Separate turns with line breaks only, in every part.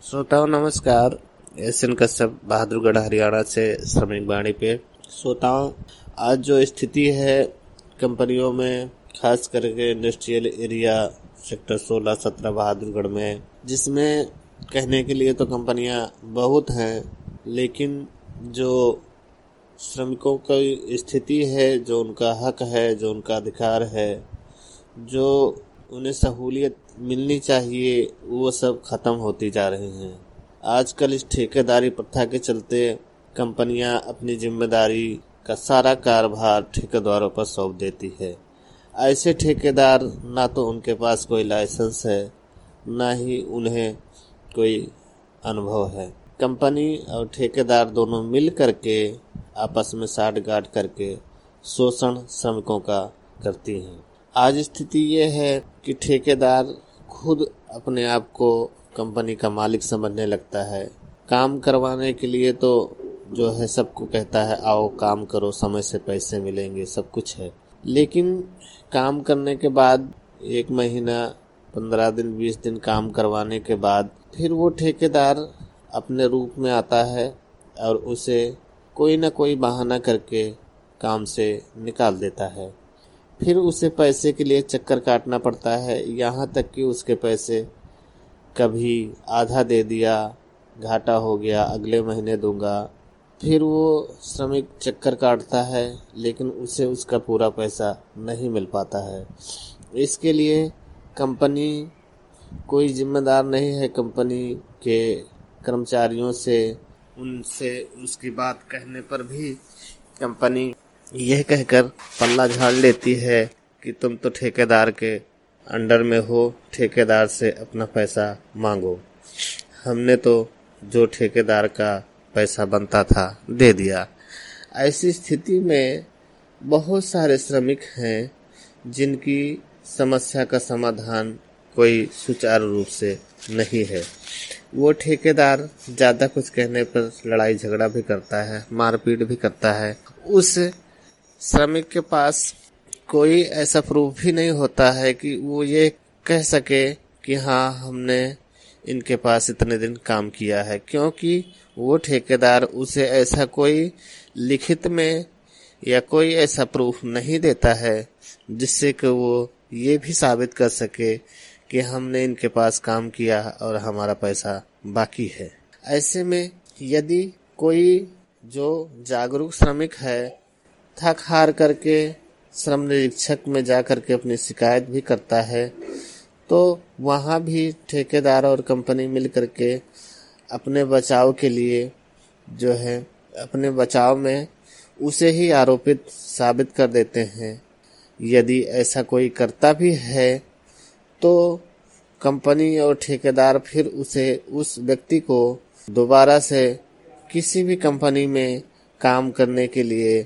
श्रोताओं नमस्कार। एसएन कश्यप बहादुरगढ़ हरियाणा से श्रमिक वाणी पे। श्रोताओं, आज जो स्थिति है कंपनियों में, खास करके इंडस्ट्रियल एरिया सेक्टर 16-17 बहादुरगढ़ में, जिसमें कहने के लिए तो कंपनियां बहुत हैं, लेकिन जो श्रमिकों की स्थिति है, जो उनका हक है, जो उनका अधिकार है, जो उन्हें सहूलियत मिलनी चाहिए, वो सब खत्म होती जा रही हैं। आजकल इस ठेकेदारी प्रथा के चलते कंपनियां अपनी जिम्मेदारी का सारा कार्यभार ठेकेदारों पर सौंप देती है। ऐसे ठेकेदार ना तो उनके पास कोई लाइसेंस है, ना ही उन्हें कोई अनुभव है। कंपनी और ठेकेदार दोनों मिल करके आपस में साठ-गांठ करके शोषण श्रमिकों का करती हैं। आज स्थिति ये है कि ठेकेदार खुद अपने आप को कंपनी का मालिक समझने लगता है। काम करवाने के लिए तो जो है सबको कहता है आओ काम करो, समय से पैसे मिलेंगे, सब कुछ है। लेकिन काम करने के बाद 1 महीना, 15 दिन, 20 दिन काम करवाने के बाद फिर वो ठेकेदार अपने रूप में आता है और उसे कोई ना कोई बहाना करके काम से निकाल देता है। फिर उसे पैसे के लिए चक्कर काटना पड़ता है, यहाँ तक कि उसके पैसे कभी आधा दे दिया, घाटा हो गया, अगले महीने दूंगा। फिर वो श्रमिक चक्कर काटता है, लेकिन उसे उसका पूरा पैसा नहीं मिल पाता है। इसके लिए कंपनी कोई जिम्मेदार नहीं है। कंपनी के कर्मचारियों से उनसे उसकी बात कहने पर भी कंपनी यह कहकर पल्ला झाड़ लेती है कि तुम तो ठेकेदार के अंडर में हो, ठेकेदार से अपना पैसा मांगो। हमने तो जो ठेकेदार का पैसा बनता था दे दिया। ऐसी स्थिति में बहुत सारे श्रमिक हैं जिनकी समस्या का समाधान कोई सुचारू रूप से नहीं है। वो ठेकेदार ज़्यादा कुछ कहने पर लड़ाई झगड़ा भी करता है, मारपीट भी करता है। उस श्रमिक के पास कोई ऐसा प्रूफ भी नहीं होता है कि वो ये कह सके कि हाँ हमने इनके पास इतने दिन काम किया है, क्योंकि वो ठेकेदार उसे ऐसा कोई लिखित में या कोई ऐसा प्रूफ नहीं देता है जिससे कि वो ये भी साबित कर सके कि हमने इनके पास काम किया और हमारा पैसा बाकी है। ऐसे में यदि कोई जो जागरूक श्रमिक है थक हार करके श्रम निरीक्षक में जा करके अपनी शिकायत भी करता है, तो वहाँ भी ठेकेदार और कंपनी मिल करके अपने बचाव के लिए जो है अपने बचाव में उसे ही आरोपित साबित कर देते हैं। यदि ऐसा कोई करता भी है तो कंपनी और ठेकेदार फिर उस व्यक्ति को दोबारा से किसी भी कंपनी में काम करने के लिए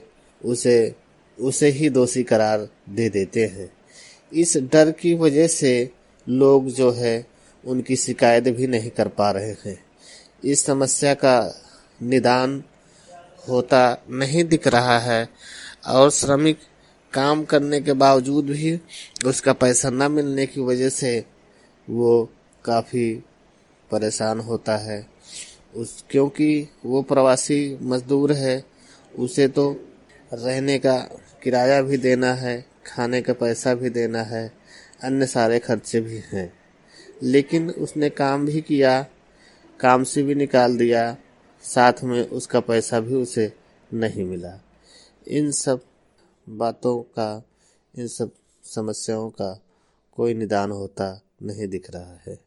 उसे ही दोषी करार दे देते हैं। इस डर की वजह से लोग जो है उनकी शिकायत भी नहीं कर पा रहे हैं। इस समस्या का निदान होता नहीं दिख रहा है और श्रमिक काम करने के बावजूद भी उसका पैसा न मिलने की वजह से वो काफ़ी परेशान होता है। क्योंकि वो प्रवासी मजदूर है, उसे तो रहने का किराया भी देना है, खाने का पैसा भी देना है, अन्य सारे खर्चे भी हैं। लेकिन उसने काम भी किया, काम से भी निकाल दिया, साथ में उसका पैसा भी उसे नहीं मिला। इन सब बातों का, इन सब समस्याओं का कोई निदान होता नहीं दिख रहा है।